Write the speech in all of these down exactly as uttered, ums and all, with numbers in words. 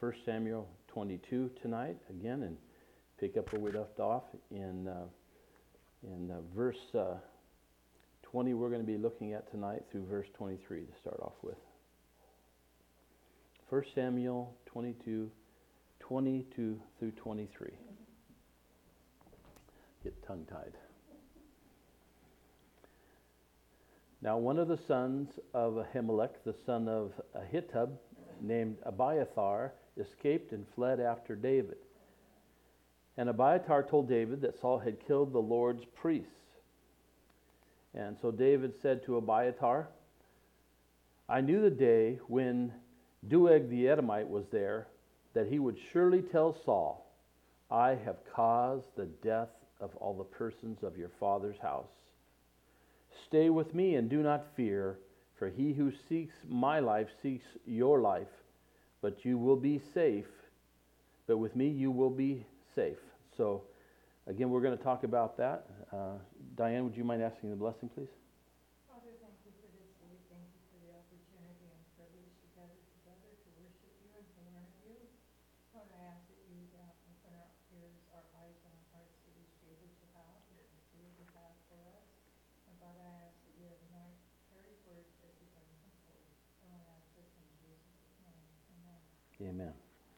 First Samuel twenty-two tonight again, and pick up where we left off in uh, in uh, verse uh, twenty. We're going to be looking at tonight through verse twenty-three to start off with. First Samuel twenty-two, twenty-two through twenty-three. Get tongue-tied. Now one of the sons of Ahimelech, the son of Ahitub, named Abiathar, escaped and fled after David. And Abiathar told David that Saul had killed the Lord's priests. And so David said to Abiathar, I knew the day when Doeg the Edomite was there, that he would surely tell Saul, I have caused the death of all the persons of your father's house. Stay with me and do not fear, for he who seeks my life seeks your life, but you will be safe. But with me you will be safe. So, again, we're going to talk about that. Uh, Diane, would you mind asking the blessing, please? Father, thank you for this day. Thank you for the opportunity and privilege to gather together to worship you and to learn of you. Lord, I ask that you uh, open our ears, our eyes, and our hearts to each day that you have, that you feel you have for us. And Father, I ask that you anoint Terry's words as he brings them forward. And I ask this in Jesus' name. Amen. Amen.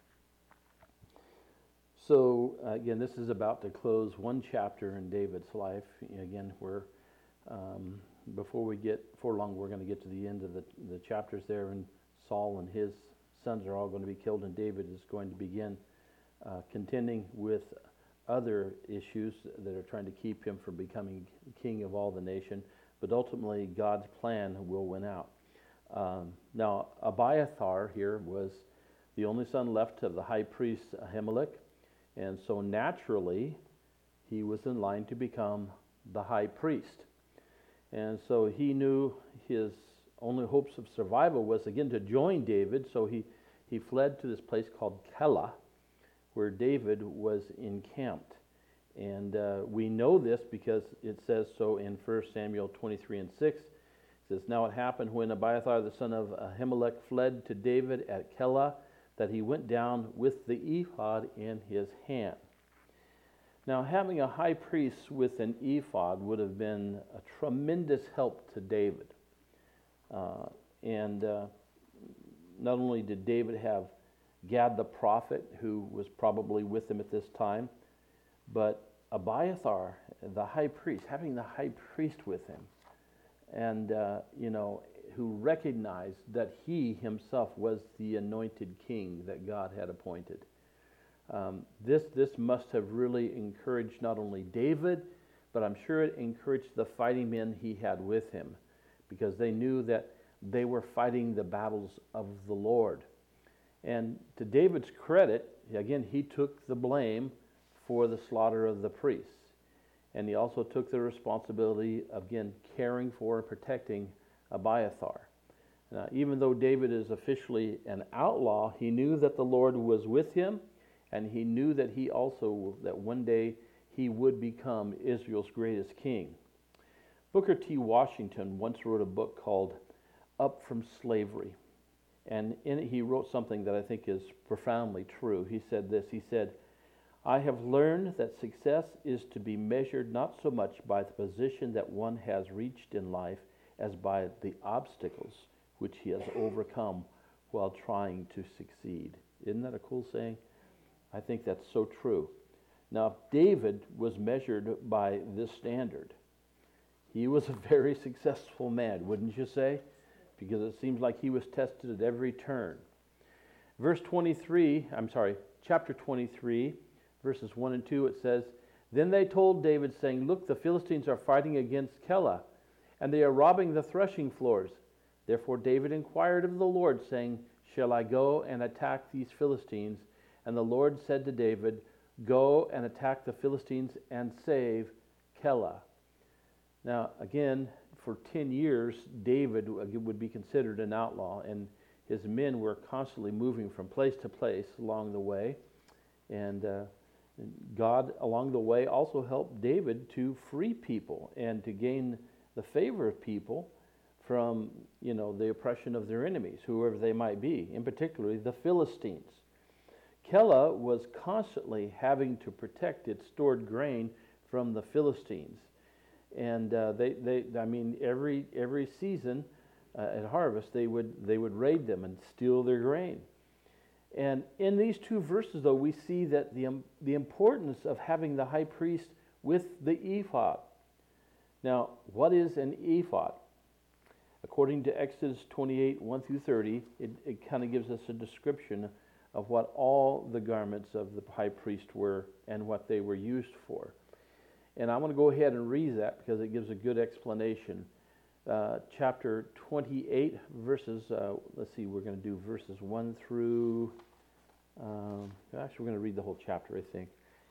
So, uh, again, this is about to close one chapter in David's life. Again, we're, um, before we get, for long, we're going to get to the end of the, the chapters there, and Saul and his sons are all going to be killed, and David is going to begin uh, contending with other issues that are trying to keep him from becoming king of all the nation. But ultimately, God's plan will win out. Um, now, Abiathar here was the only son left of the high priest Ahimelech. And so naturally, he was in line to become the high priest. And so he knew his only hopes of survival was, again, to join David. So he, he fled to this place called Keilah, where David was encamped. And uh, we know this because it says so in First Samuel twenty-three and six. It says, Now it happened when Abiathar the son of Ahimelech fled to David at Keilah, that he went down with the ephod in his hand. Now, having a high priest with an ephod would have been a tremendous help to David. Uh, and uh, not only did David have Gad the prophet, who was probably with him at this time, but Abiathar, the high priest, having the high priest with him, and, uh, you know, who recognized that he himself was the anointed king that God had appointed. Um, this, this must have really encouraged not only David, but I'm sure it encouraged the fighting men he had with him, because they knew that they were fighting the battles of the Lord. And to David's credit, again, he took the blame for the slaughter of the priests. And he also took the responsibility of, again, caring for and protecting Abiathar. Now, even though David is officially an outlaw, he knew that the Lord was with him, and he knew that he also, that one day he would become Israel's greatest king. Booker T. Washington once wrote a book called Up from Slavery, and in it he wrote something that I think is profoundly true. He said this, he said, I have learned that success is to be measured not so much by the position that one has reached in life as by the obstacles which he has overcome while trying to succeed. Isn't that a cool saying? I think that's so true. Now, David was measured by this standard. He was a very successful man, wouldn't you say? Because it seems like he was tested at every turn. Verse twenty-three, I'm sorry, chapter twenty-three, verses one and two, it says, Then they told David, saying, Look, the Philistines are fighting against Keilah, and they are robbing the threshing floors. Therefore David inquired of the Lord, saying, Shall I go and attack these Philistines? And the Lord said to David, Go and attack the Philistines and save Keilah. Now, again, for ten years, David would be considered an outlaw, and his men were constantly moving from place to place along the way. And uh, God, along the way, also helped David to free people and to gain the favor of people from, you know, the oppression of their enemies, whoever they might be, in particular the Philistines. Keilah was constantly having to protect its stored grain from the Philistines. And uh, they, they, I mean, every every season uh, at harvest, they would they would raid them and steal their grain. And in these two verses, though, we see that the um, the importance of having the high priest with the ephod. Now, what is an ephod? According to Exodus twenty-eight, one through thirty, it, it kind of gives us a description of what all the garments of the high priest were and what they were used for. And I'm going to go ahead and read that because it gives a good explanation. Uh, chapter twenty-eight, verses, uh, let's see, we're going to do verses one through, um, actually we're going to read the whole chapter, I think.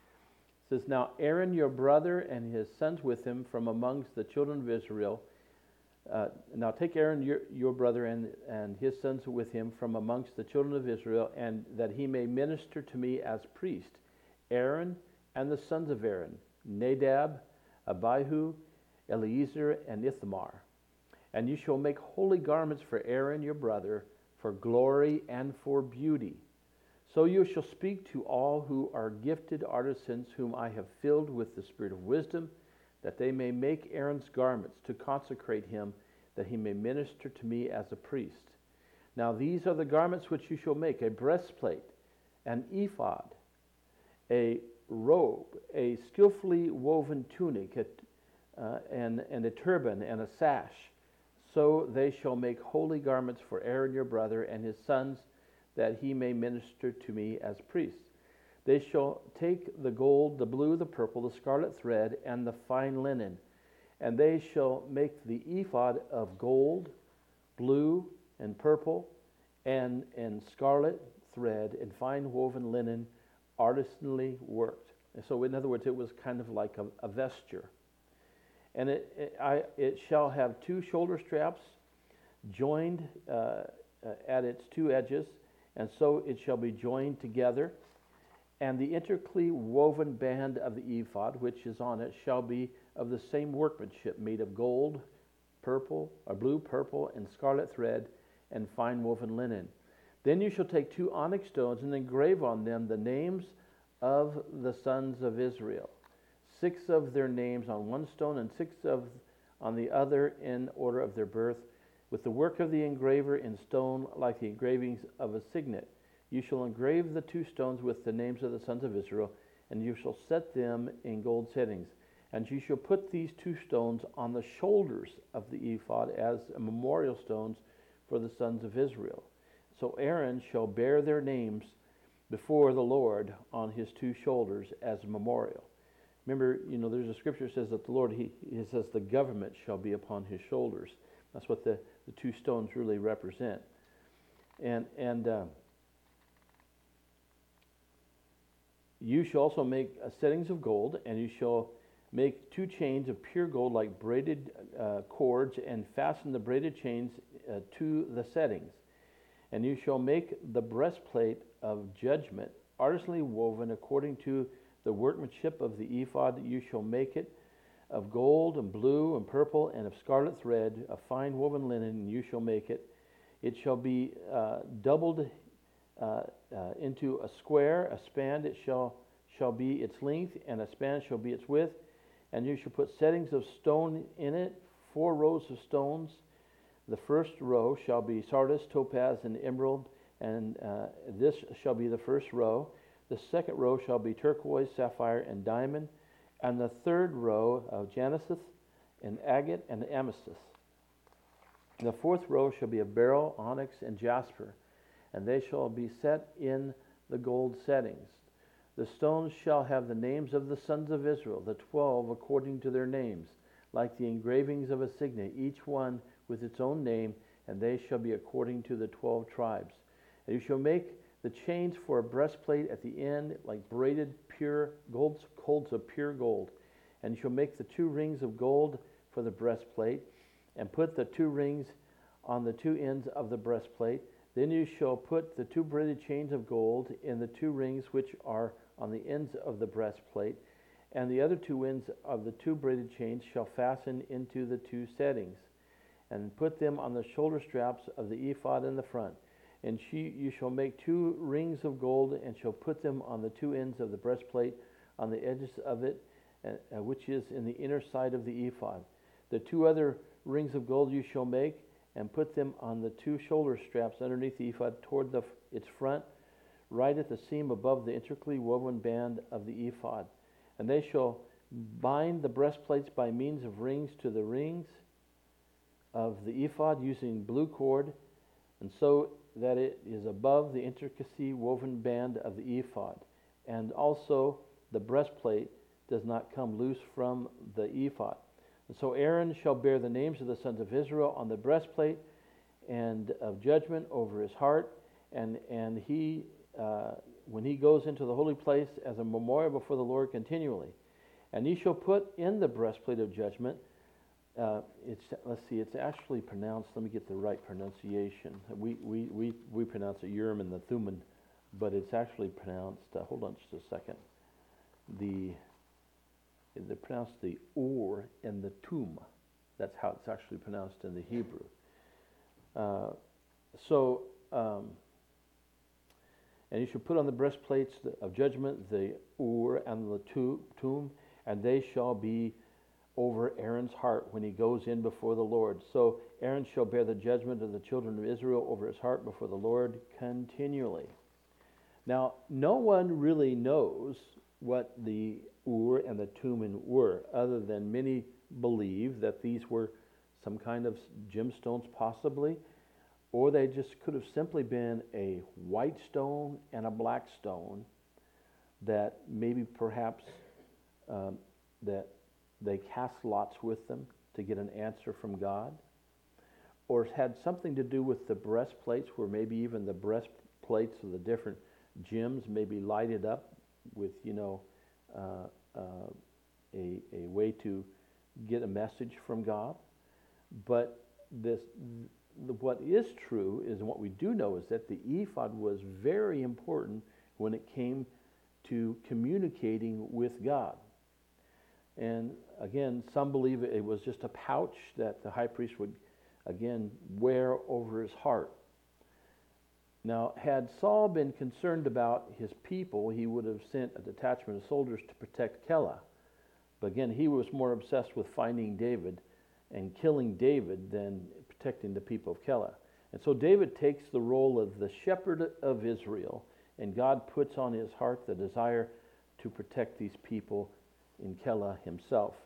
It says, "Now Aaron your brother and his sons with him from amongst the children of Israel, Uh, now take Aaron your, your brother and, and his sons with him from amongst the children of Israel, and that he may minister to me as priest. Aaron and the sons of Aaron, Nadab, Abihu, Eleazar, and Ithamar. And you shall make holy garments for Aaron your brother, for glory and for beauty. So you shall speak to all who are gifted artisans, whom I have filled with the spirit of wisdom, that they may make Aaron's garments to consecrate him, that he may minister to me as a priest. Now these are the garments which you shall make: a breastplate, an ephod, a robe, a skillfully woven tunic, a, uh, and, and a turban, and a sash. So they shall make holy garments for Aaron your brother and his sons, that he may minister to me as priests. They shall take the gold, the blue, the purple, the scarlet thread, and the fine linen, and they shall make the ephod of gold, blue, and purple, and, and scarlet thread, and fine woven linen, artisanally worked. And so in other words, it was kind of like a, a vesture. And it, it, I, it shall have two shoulder straps joined uh, uh, at its two edges, and so it shall be joined together. And the intricately woven band of the ephod, which is on it, shall be of the same workmanship, made of gold, purple, or blue, purple, and scarlet thread, and fine woven linen. Then you shall take two onyx stones and engrave on them the names of the sons of Israel, six of their names on one stone and six of on the other in order of their birth, with the work of the engraver in stone like the engravings of a signet. You shall engrave the two stones with the names of the sons of Israel, and you shall set them in gold settings. And you shall put these two stones on the shoulders of the ephod as memorial stones for the sons of Israel. So Aaron shall bear their names before the Lord on his two shoulders as a memorial. Remember, you know, there's a scripture that says that the Lord, he, he says the government shall be upon his shoulders. That's what the, the two stones really represent. And, and, uh, You shall also make uh, settings of gold, and you shall make two chains of pure gold like braided uh, cords, and fasten the braided chains uh, to the settings. And you shall make the breastplate of judgment, artisanally woven according to the workmanship of the ephod. You shall make it of gold and blue and purple and of scarlet thread, of fine woven linen, and you shall make it. It shall be uh, doubled Uh, uh, into a square, a span it shall shall be its length, and a span shall be its width. And you shall put settings of stone in it, four rows of stones. The first row shall be sardis, topaz, and emerald, and uh, this shall be the first row. The second row shall be turquoise, sapphire, and diamond, and the third row of jacinth, and agate, and amethyst. The fourth row shall be of beryl, onyx, and jasper, and they shall be set in the gold settings. The stones shall have the names of the sons of Israel, the twelve according to their names, like the engravings of a signet, each one with its own name, and they shall be according to the twelve tribes. And you shall make the chains for a breastplate at the end, like braided pure gold, colds of pure gold. And you shall make the two rings of gold for the breastplate, and put the two rings on the two ends of the breastplate. Then you shall put the two braided chains of gold in the two rings which are on the ends of the breastplate, and the other two ends of the two braided chains shall fasten into the two settings, and put them on the shoulder straps of the ephod in the front. And she, you shall make two rings of gold, and shall put them on the two ends of the breastplate, on the edges of it, uh, which is in the inner side of the ephod. The two other rings of gold you shall make, and put them on the two shoulder straps underneath the ephod toward the, its front, right at the seam above the intricately woven band of the ephod. And they shall bind the breastplates by means of rings to the rings of the ephod using blue cord, and so that it is above the intricacy woven band of the ephod. And also the breastplate does not come loose from the ephod. And so Aaron shall bear the names of the sons of Israel on the breastplate, and of judgment over his heart, and and he uh, when he goes into the holy place as a memorial before the Lord continually. And ye shall put in the breastplate of judgment. Uh, it's let's see, it's actually pronounced. Let me get the right pronunciation. We we we we pronounce it Urim and the Thummim, but it's actually pronounced. Uh, hold on just a second. The they pronounce the Ur and the Tum. That's how it's actually pronounced in the Hebrew. Uh, so, um, and you shall put on the breastplates of judgment the Ur and the Tum, and they shall be over Aaron's heart when he goes in before the Lord. So Aaron shall bear the judgment of the children of Israel over his heart before the Lord continually. Now, no one really knows what the Ur and the Thummim were, other than many believe that these were some kind of gemstones possibly, or they just could have simply been a white stone and a black stone that maybe perhaps um, that they cast lots with them to get an answer from God, or had something to do with the breastplates, where maybe even the breastplates of the different gems may be lighted up with, you know, uh, uh, a, a way to get a message from God. But this, what is true is, and what we do know is that the ephod was very important when it came to communicating with God. And again, some believe it was just a pouch that the high priest would, again, wear over his heart. Now, had Saul been concerned about his people, he would have sent a detachment of soldiers to protect Keilah. But again, he was more obsessed with finding David and killing David than protecting the people of Keilah. And so David takes the role of the shepherd of Israel, and God puts on his heart the desire to protect these people in Keilah himself.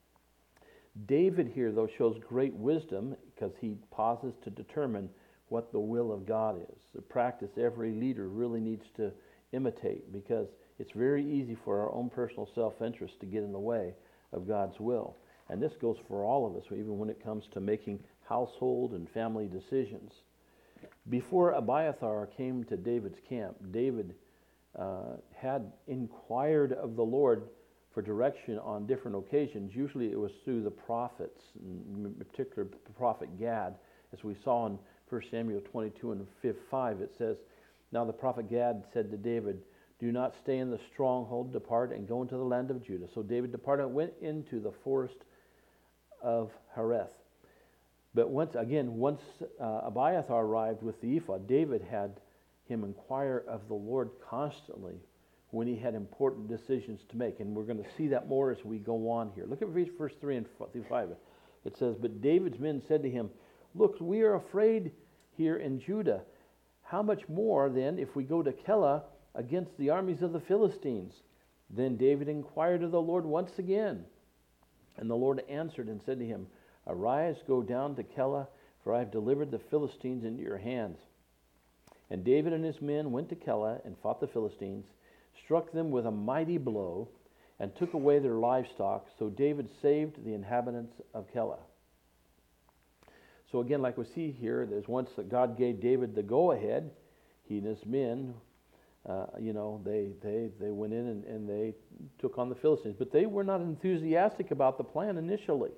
David here, though, shows great wisdom because he pauses to determine what the will of God is. A practice every leader really needs to imitate, because it's very easy for our own personal self-interest to get in the way of God's will. And this goes for all of us, even when it comes to making household and family decisions. Before Abiathar came to David's camp, David uh, had inquired of the Lord for direction on different occasions. Usually it was through the prophets, in particular the prophet Gad. As we saw in First Samuel twenty-two and five, it says, "Now the prophet Gad said to David, do not stay in the stronghold, depart and go into the land of Judah. So David departed and went into the forest of Hareth." But once again, once uh, Abiathar arrived with the ephod, David had him inquire of the Lord constantly when he had important decisions to make. And we're going to see that more as we go on here. Look at verse three and five. It says, "But David's men said to him, look, we are afraid here in Judah. How much more then if we go to Keilah against the armies of the Philistines?" Then David inquired of the Lord once again. And the Lord answered and said to him, "Arise, go down to Keilah, for I have delivered the Philistines into your hands." And David and his men went to Keilah and fought the Philistines, struck them with a mighty blow, and took away their livestock. So David saved the inhabitants of Keilah. So again, like we see here, there's once that God gave David the go-ahead. He and his men, uh, you know, they, they, they went in and, and they took on the Philistines. But they were not enthusiastic about the plan initially.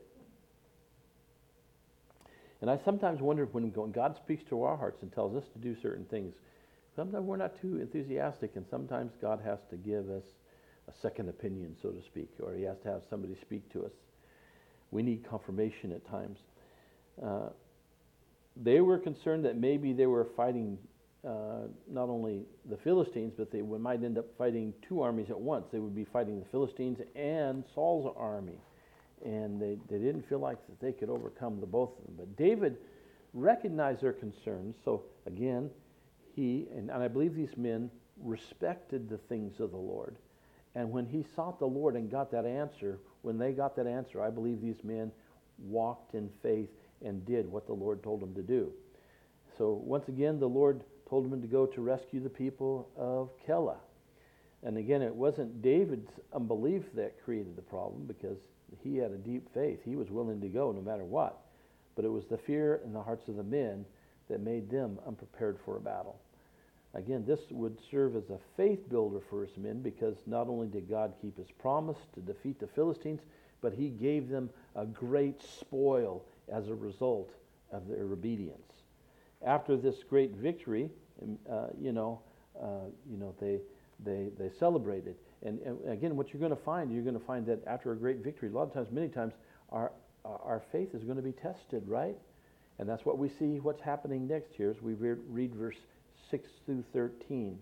And I sometimes wonder when God speaks to our hearts and tells us to do certain things, sometimes we're not too enthusiastic, and sometimes God has to give us a second opinion, so to speak, or he has to have somebody speak to us. We need confirmation at times. Uh, they were concerned that maybe they were fighting uh, not only the Philistines, but they would, might end up fighting two armies at once. They would be fighting the Philistines and Saul's army. And they, they didn't feel like that they could overcome the both of them. But David recognized their concerns. So again, he, and, and I believe these men respected the things of the Lord. And when he sought the Lord and got that answer, when they got that answer, I believe these men walked in faith and did what the Lord told them to do. So once again, the Lord told him to go to rescue the people of Keilah. And again, it wasn't David's unbelief that created the problem, because he had a deep faith. He was willing to go no matter what. But it was the fear in the hearts of the men that made them unprepared for a battle. Again, this would serve as a faith builder for his men, because not only did God keep his promise to defeat the Philistines, but he gave them a great spoil as a result of their obedience. After this great victory, uh, you know, uh, you know, they they they celebrated. And, and again, what you're going to find, you're going to find that after a great victory, a lot of times, many times, our our faith is going to be tested, right? And that's what we see. What's happening next here as we read, read verse six through thirteen.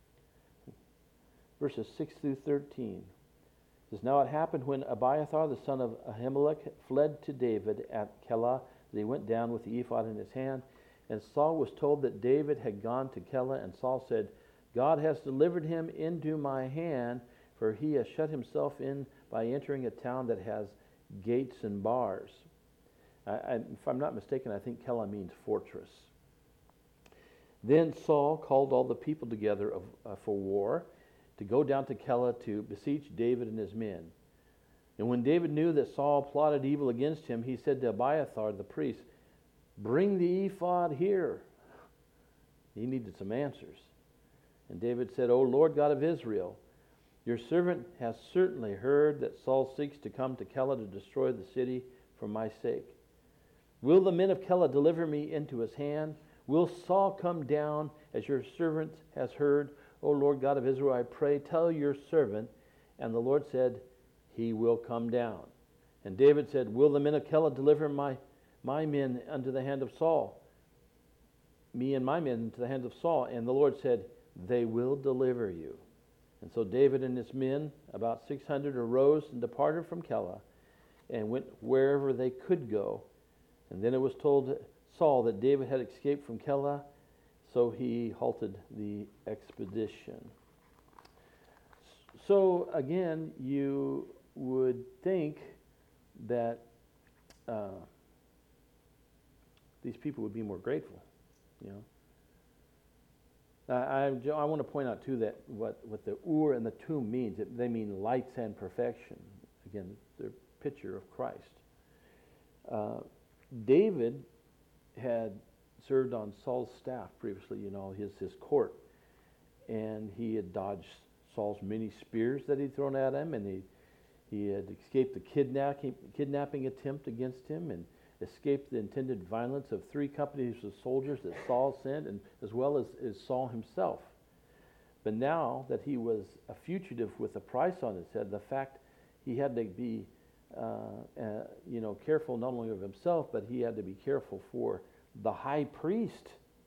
Verses six through thirteen. It says, now it happened when Abiathar the son of Ahimelech fled to David at Keilah, that he went down with the ephod in his hand. And Saul was told that David had gone to Keilah, and Saul said, God has delivered him into my hand, for he has shut himself in by entering a town that has gates and bars. I, I, if I'm not mistaken, I think Keilah means fortress. Then Saul called all the people together of, uh, for war, to go down to Keilah to beseech David and his men. And when David knew that Saul plotted evil against him, he said to Abiathar the priest, bring the ephod here. He needed some answers. And David said, O Lord God of Israel, your servant has certainly heard that Saul seeks to come to Keilah to destroy the city for my sake. Will the men of Keilah deliver me into his hand? Will Saul come down as your servant has heard? O Lord God of Israel, I pray, tell your servant. And the Lord said, he will come down. And David said, will the men of Keilah deliver my, my men unto the hand of Saul? Me and my men into the hands of Saul. And the Lord said, they will deliver you. And so David and his men, about six hundred, arose and departed from Keilah and went wherever they could go. And then it was told Saul that David had escaped from Keilah, so he halted the expedition. So again, you would think that uh, these people would be more grateful, you know. I, I, I want to point out too that what, what the Ur and the Tum means, it, they mean lights and perfection. Again, they're a picture of Christ. Uh, David had served on Saul's staff previously, you know, his, his court. And he had dodged Saul's many spears that he'd thrown at him, and he, he had escaped the kidnapping, kidnapping attempt against him, and escaped the intended violence of three companies of soldiers that Saul sent, and as well as, as Saul himself. But now that he was a fugitive with a price on his head, the fact he had to be uh, uh, you know, careful not only of himself, but he had to be careful for the high priest.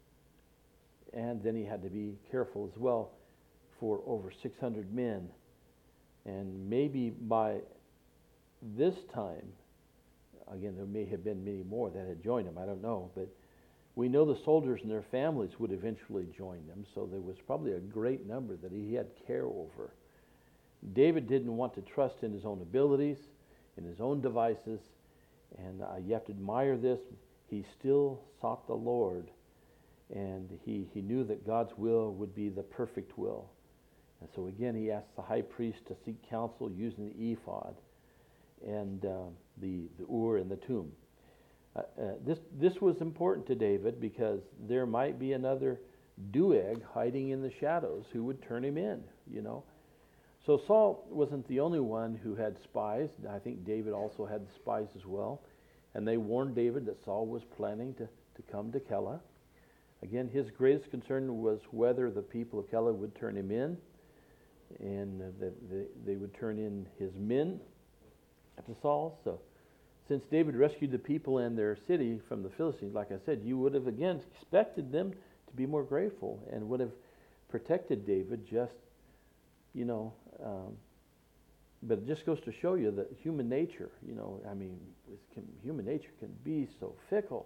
And then he had to be careful as well for over six hundred men. And maybe by this time, again, there may have been many more that had joined him, I don't know, but we know the soldiers and their families would eventually join them, so there was probably a great number that he had care over. David didn't want to trust in his own abilities, in his own devices, and uh, you have to admire this. He still sought the Lord, and he, he knew that God's will would be the perfect will. And so again, he asked the high priest to seek counsel using the ephod and uh, the, the Ur and the Tum. Uh, uh, this, this was important to David because there might be another Doeg hiding in the shadows who would turn him in, you know. So Saul wasn't the only one who had spies. I think David also had spies as well. And they warned David that Saul was planning to, to come to Keilah. Again, his greatest concern was whether the people of Keilah would turn him in, and uh, that they, they would turn in his men to Saul. So since David rescued the people and their city from the Philistines, like I said, you would have again expected them to to be more grateful and would have protected David just, you know, um, but it just goes to show you that human nature, you know, I mean, this can, human nature can be so fickle.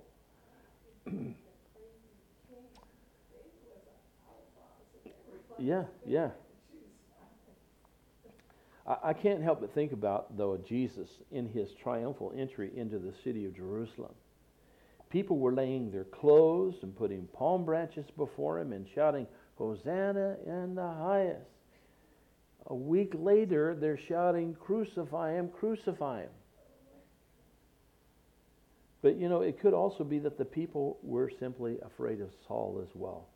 Yeah, yeah. I, I can't help but think about, though, Jesus in his triumphal entry into the city of Jerusalem. People were laying their clothes and putting palm branches before him and shouting, Hosanna in the highest. A week later, they're shouting, crucify him, crucify him. But, you know, it could also be that the people were simply afraid of Saul as well.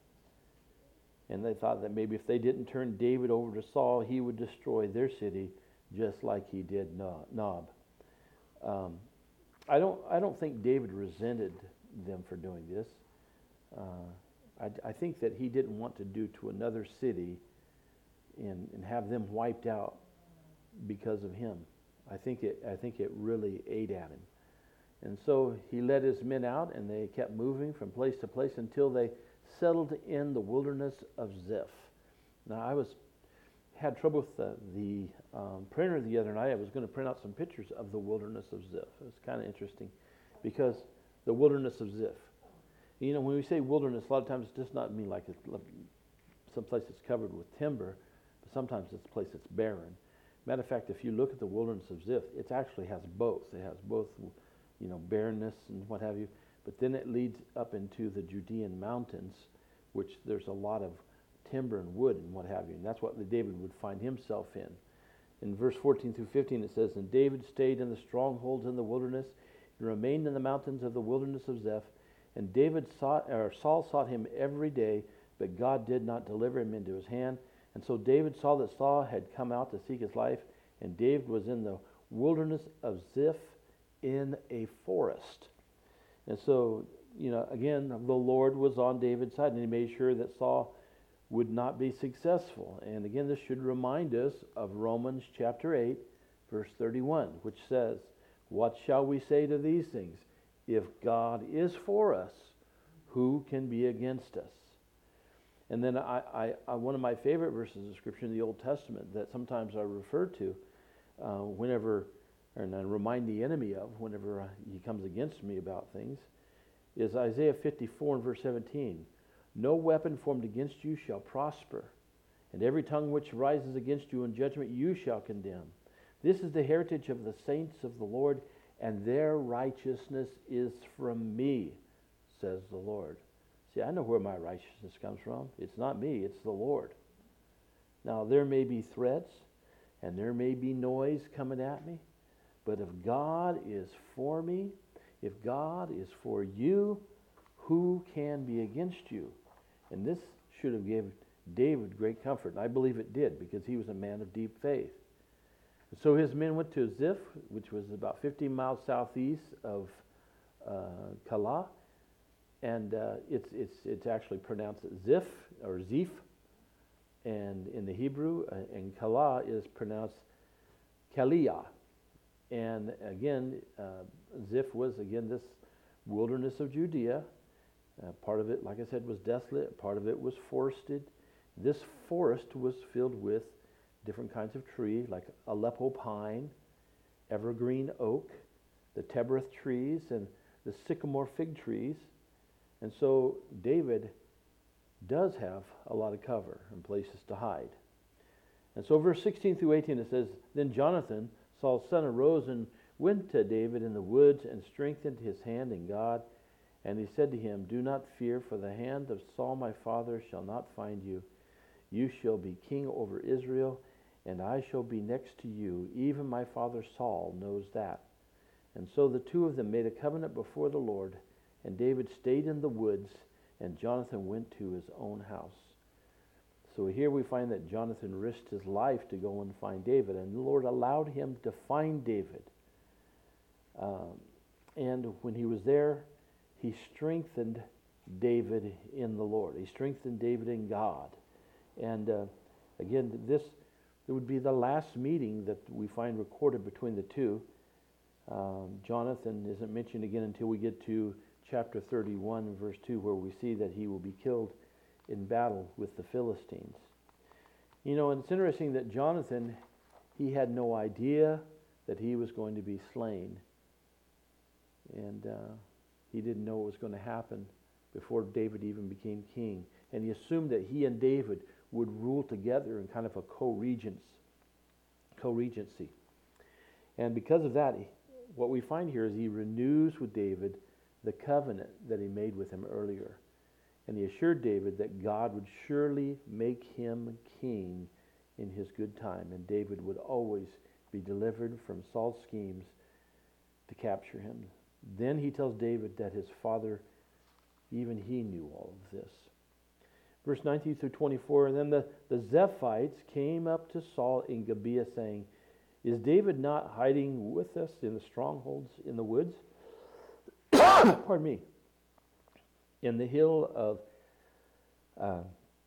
And they thought that maybe if they didn't turn David over to Saul, he would destroy their city just like he did Nob. Um, I don't, I don't think David resented them for doing this. Uh, I, I think that he didn't want to do to another city and, and have them wiped out because of him. I think it, I think it really ate at him. And so he led his men out, and they kept moving from place to place until they settled in the wilderness of Ziph. Now, I was had trouble with the, the um, printer the other night. I was going to print out some pictures of the wilderness of Ziph. It was kind of interesting because the wilderness of Ziph. You know, when we say wilderness, a lot of times it does not mean like it's some place that's covered with timber, but sometimes it's a place that's barren. Matter of fact, if you look at the wilderness of Ziph, it actually has both. It has both, you know, barrenness and what have you, but then it leads up into the Judean mountains, which there's a lot of timber and wood and what have you, and that's what David would find himself in. In verse fourteen through fifteen, it says, And David stayed in the strongholds in the wilderness, and remained in the mountains of the wilderness of Ziph. And David sought, or Saul sought him every day, but God did not deliver him into his hand. And so David saw that Saul had come out to seek his life, and David was in the wilderness of Ziph in a forest. And so, you know, again, the Lord was on David's side, and he made sure that Saul would not be successful. And again, this should remind us of Romans chapter eight, verse thirty-one, which says, What shall we say to these things? If God is for us, who can be against us? And then I, I, I one of my favorite verses of Scripture in the Old Testament that sometimes I refer to uh, whenever, and I remind the enemy of whenever uh, he comes against me about things, is Isaiah fifty-four and verse seventeen. No weapon formed against you shall prosper, and every tongue which rises against you in judgment you shall condemn. This is the heritage of the saints of the Lord, and their righteousness is from me, says the Lord. See, I know where my righteousness comes from. It's not me, it's the Lord. Now, there may be threats, and there may be noise coming at me, but if God is for me, if God is for you, who can be against you? And this should have given David great comfort. And I believe it did, because he was a man of deep faith. So his men went to Ziph, which was about fifteen miles southeast of uh, Kala. And uh, it's, it's, it's actually pronounced Ziph, or Ziph, and in the Hebrew, uh, and Kala is pronounced Kaliah. And again, uh, Ziph was, again, this wilderness of Judea. Uh, part of it, like I said, was desolate. Part of it was forested. This forest was filled with different kinds of trees, like Aleppo pine, evergreen oak, the terebinth trees, and the sycamore fig trees. And so David does have a lot of cover and places to hide. And so verse sixteen through eighteen, it says, Then Jonathan, Saul's son, arose and went to David in the woods and strengthened his hand in God. And he said to him, Do not fear, for the hand of Saul my father shall not find you. You shall be king over Israel, and I shall be next to you. Even my father Saul knows that. And so the two of them made a covenant before the Lord, and David stayed in the woods, and Jonathan went to his own house. So here we find that Jonathan risked his life to go and find David, and the Lord allowed him to find David. Um, and when he was there, he strengthened David in the Lord. He strengthened David in God. And uh, again, this it would be the last meeting that we find recorded between the two. Um, Jonathan isn't mentioned again until we get to chapter thirty-one, verse two, where we see that he will be killed in battle with the Philistines. You know, and it's interesting that Jonathan, he had no idea that he was going to be slain. And uh, he didn't know what was going to happen before David even became king. And he assumed that he and David would rule together in kind of a co-regents, co-regency. And because of that, what we find here is he renews with David the covenant that he made with him earlier. And he assured David that God would surely make him king in his good time. And David would always be delivered from Saul's schemes to capture him. Then he tells David that his father, even he knew all of this. Verse nineteen through twenty-four, and then the, the Zephites came up to Saul in Gibeah, saying, "Is David not hiding with us in the strongholds in the woods?" Pardon me. In the hill of, uh,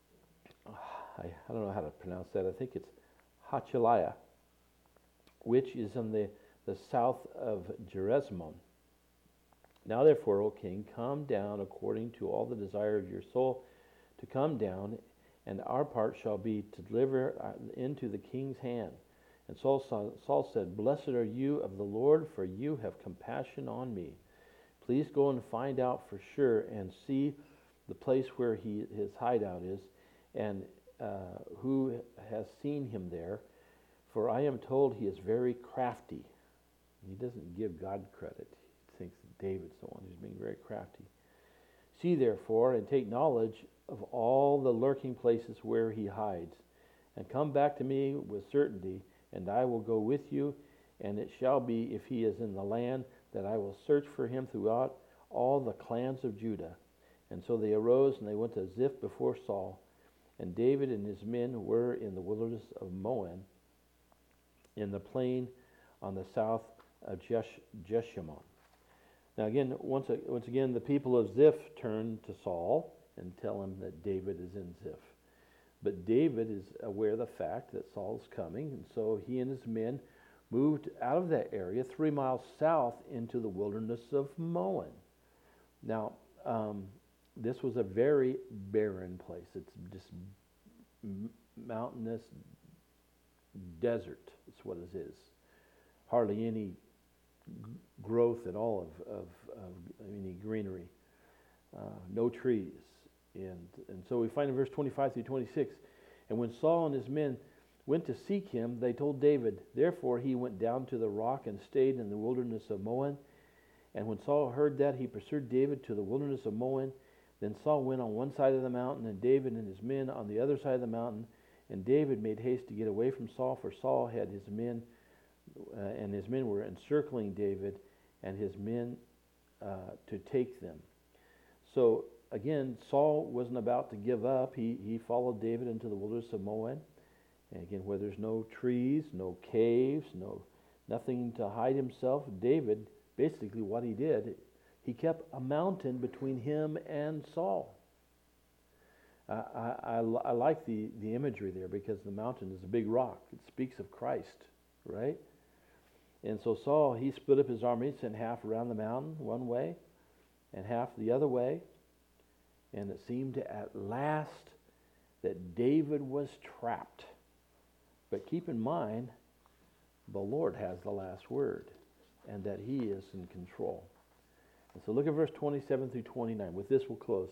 I, I don't know how to pronounce that. I think it's Hachaliah, which is in the, the south of Jerusalem. Now therefore, O king, come down according to all the desire of your soul to come down, and our part shall be to deliver into the king's hand. And Saul, Saul said, "Blessed are you of the Lord, for you have compassion on me. Please go and find out for sure and see the place where he, his hideout is, and uh, who has seen him there. For I am told he is very crafty." He doesn't give God credit. He thinks that David's the one who's being very crafty. "See therefore, and take knowledge of all the lurking places where he hides, and come back to me with certainty, and I will go with you. And it shall be, if he is in the land, that I will search for him throughout all the clans of Judah." And so they arose, and they went to Ziph before Saul. And David and his men were in the wilderness of Moab, in the plain on the south of Jesh- Jeshimon. Now again, once, once again, the people of Ziph turn to Saul and tell him that David is in Ziph. But David is aware of the fact that Saul's coming, and so he and his men moved out of that area three miles south into the wilderness of Moab. Now, um, this was a very barren place. It's just m- mountainous desert. It's what it is. Hardly any g- growth at all of, of, of any greenery. Uh, no trees. And, and so we find in verse twenty-five through twenty-six, "And when Saul and his men went to seek him, they told David. Therefore he went down to the rock and stayed in the wilderness of Moab. And when Saul heard that, he pursued David to the wilderness of Moab. Then Saul went on one side of the mountain, and David and his men on the other side of the mountain. And David made haste to get away from Saul, for Saul had his men, uh, and his men were encircling David and his men uh, to take them." So again, Saul wasn't about to give up. He, he followed David into the wilderness of Moab. And again, where there's no trees, no caves, no nothing to hide himself, David, basically what he did, he kept a mountain between him and Saul. Uh, I, I, I like the, the imagery there, because the mountain is a big rock. It speaks of Christ, right? And so Saul, he split up his army, sent half around the mountain one way and half the other way. And it seemed at last that David was trapped. But keep in mind, the Lord has the last word, and that he is in control. And so look at verse twenty-seven through twenty-nine. With this we'll close.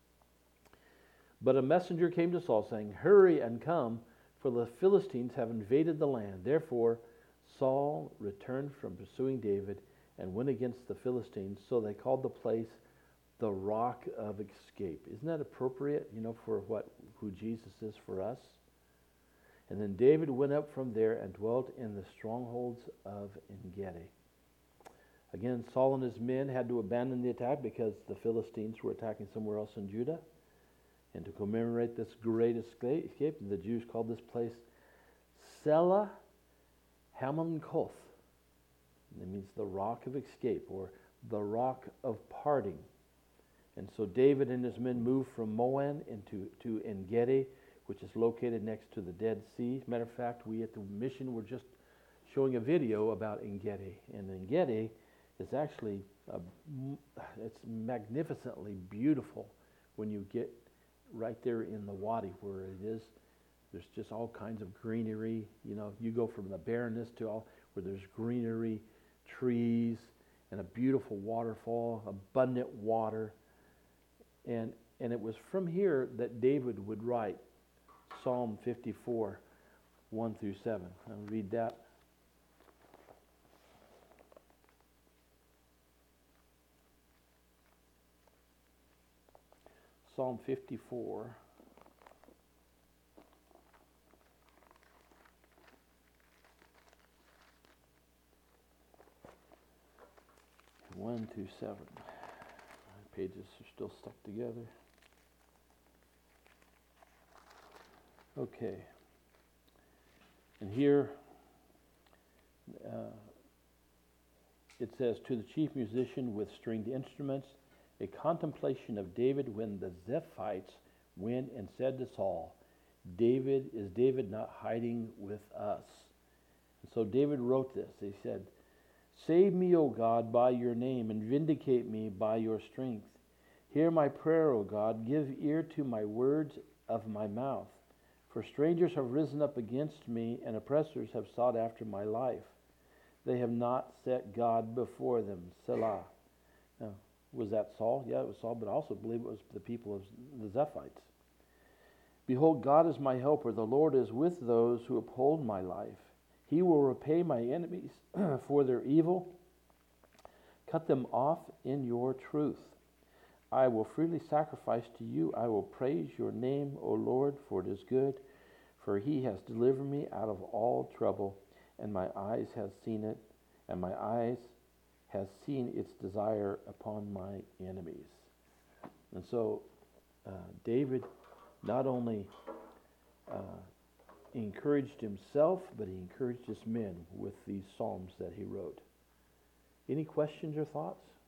"But a messenger came to Saul, saying, 'Hurry and come, for the Philistines have invaded the land.' Therefore Saul returned from pursuing David and went against the Philistines. So they called the place the Rock of Escape." Isn't that appropriate, you know, for what who Jesus is for us? "And then David went up from there and dwelt in the strongholds of En-gedi." Again, Saul and his men had to abandon the attack because the Philistines were attacking somewhere else in Judah. And to commemorate this great escape, the Jews called this place Selah Hamon-Koth. It means the Rock of Escape, or the Rock of Parting. And so David and his men moved from Moab into to En-gedi, which is located next to the Dead Sea. Matter of fact, we at the mission were just showing a video about En-gedi. And En-gedi is actually uh, m- it's magnificently beautiful when you get right there in the wadi where it is. There's just all kinds of greenery. You know, you go from the barrenness to all where there's greenery, trees, and a beautiful waterfall, abundant water. And and it was from here that David would write Psalm fifty-four, one through seven. I'll read that. Psalm fifty-four. one through seven. My pages are still stuck together. Okay. And here uh, it says, to the chief musician with stringed instruments, a contemplation of David when the Ziphites went and said to Saul, David, is David not hiding with us? And so David wrote this. He said, save me, O God, by your name, and vindicate me by your strength. Hear my prayer, O God. Give ear to my words of my mouth. For strangers have risen up against me, and oppressors have sought after my life. They have not set God before them. Selah. Now, was that Saul? Yeah, it was Saul, but I also believe it was the people of the Ziphites. Behold, God is my helper. The Lord is with those who uphold my life. He will repay my enemies for their evil. Cut them off in your truth. I will freely sacrifice to you. I will praise your name, O Lord, for it is good. For he has delivered me out of all trouble, and my eyes have seen it, and my eyes has seen its desire upon my enemies. And so uh, David not only uh, encouraged himself, but he encouraged his men with these psalms that he wrote. Any questions or thoughts?